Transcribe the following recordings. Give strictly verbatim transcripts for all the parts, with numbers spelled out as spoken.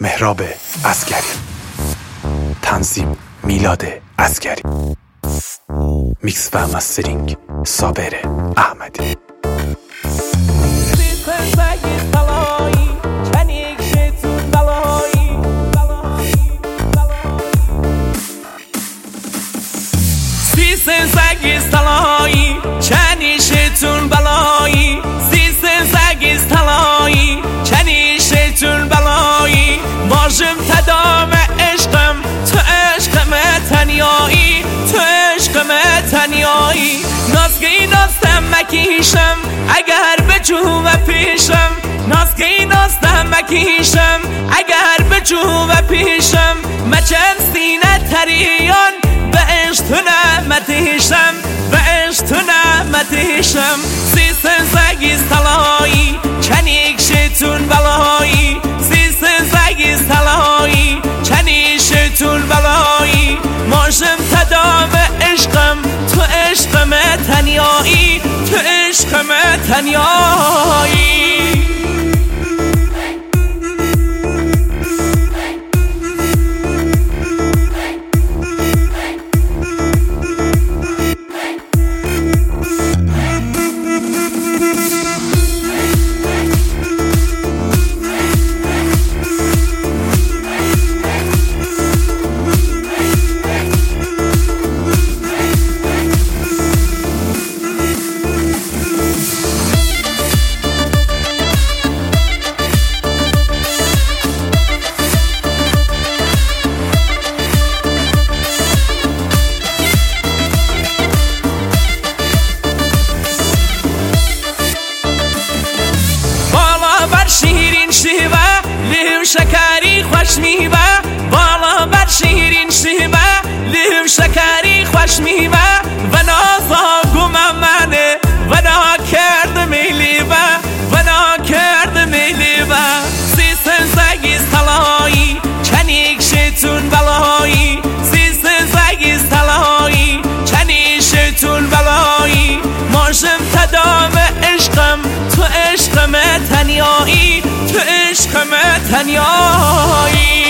مهراب عسگری، تنظیم میلاد عسگری، میکس و مسترینگ صابر احمدی. سیسن سگیز طلایی چنیشتون بلایی، سیسن سگیز طلایی چنیشتون بلایی، واژم تدام عشقم تو عشقم تنیایی، تو عشقم تنیایی. نازگی نازدم مکیشم اگر به جو و پیشم، نازگی نازدم مکیشم اگر به جو و پیشم، مچن سینه تریان به عشق تو نمتیشم، به عشق تو نمتیشم. سیسن سگیز طلایی چنیک شیطون بلایی، سیسن سگیز طلایی چنیک شیطون بلایی، ماشم تدام عشقم تو عشقم تنیایی، تو عشقم تنیایی. شیرین شیوه لیو شکری خوش میوه، بالا بر شیرین شیوه لیو شکری خوش میوه، و نازا گم منه و نا کرد میلیوه، و نا کرد میلیوه. سیسن سگیز طلایی چنیک شیطون بلایی، سیسن سگیز طلایی چنیک شیطون بلایی، ماشم تدام عشقم تو عشقم تنیایی، تو عشقم تنیایی.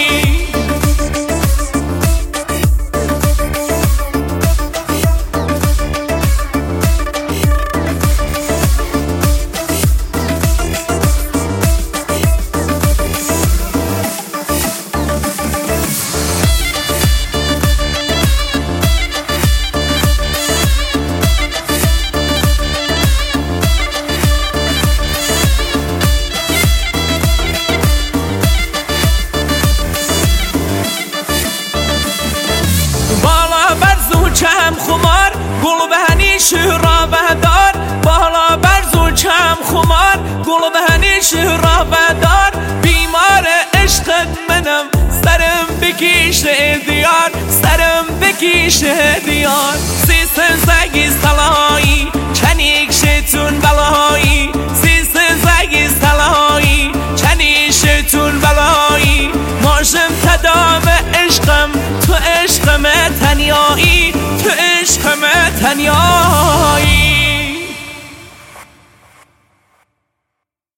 چم خمار گل بهنی شهرا بهدار، بالا برزو چم خمار گل بهنی شهرا بهدار، بیمار عشقت منم سرم بکیش دیار، سرم بکیش دیار. سیسن سگیز طلایی چنیک شیطون بلایی، سیسن سگیز طلایی چنیک شیطون بلایی، ماشم تدام عشقم تو عشقم تنیایی، تو عشقم تنیایی.